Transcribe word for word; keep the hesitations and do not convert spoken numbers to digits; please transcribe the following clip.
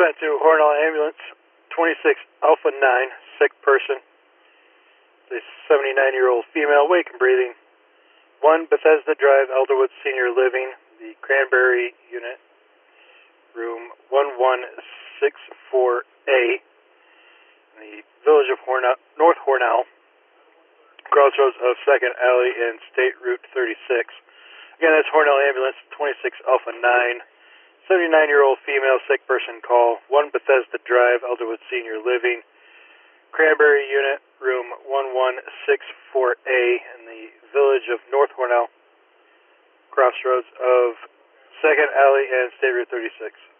Dispatch to Hornell Ambulance, twenty-six Alpha nine, sick person. A seventy-nine-year-old female, awake and breathing. one Bethesda Drive, Elderwood Senior Living, the Cranberry Unit, room one one six four A, in the village of Hornell, North Hornell, crossroads of second Alley and State Route thirty-six. Again, that's Hornell Ambulance, twenty-six Alpha nine. seventy-nine-year-old female, sick person call, one Bethesda Drive, Elderwood Senior Living, Cranberry Unit, room one one six four A, in the village of North Hornell, crossroads of second Alley and State Route thirty-six.